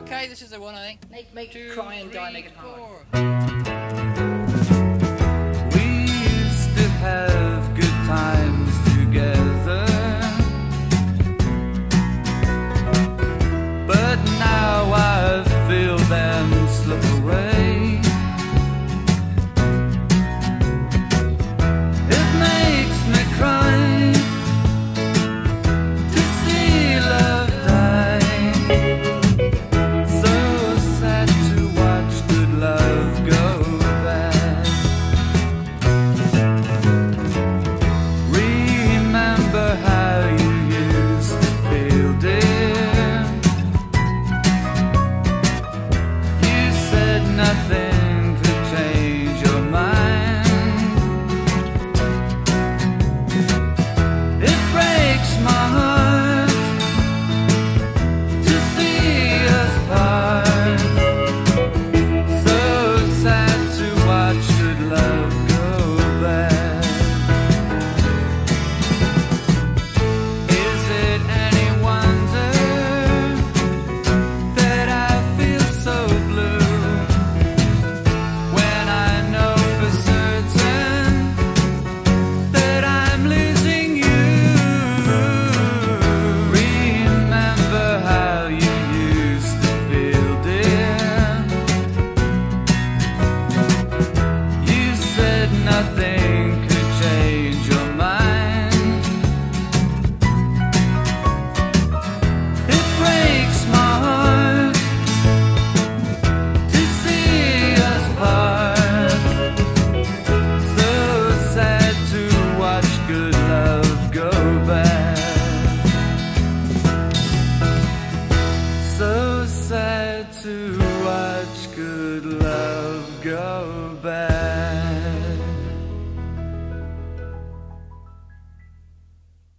Okay, this is the one, I think. Make Two, cry and die, three, make it hard. four. We used to have good times together, but now I feel them slip away. It makes me cry to see love die. So sad to watch good love go bad. Remember how you used to feel, dear. You said nothing could change your mind. It breaks my heart to see us part. So sad to watch good love go bad. Is it any wonder that I feel so blue when I know for certain that I'm losing you? Remember how you used to feel, dear. You said nothing could change your mind. It breaks my heart to see us part. So sad to watch good love go bad. So sad to watch good love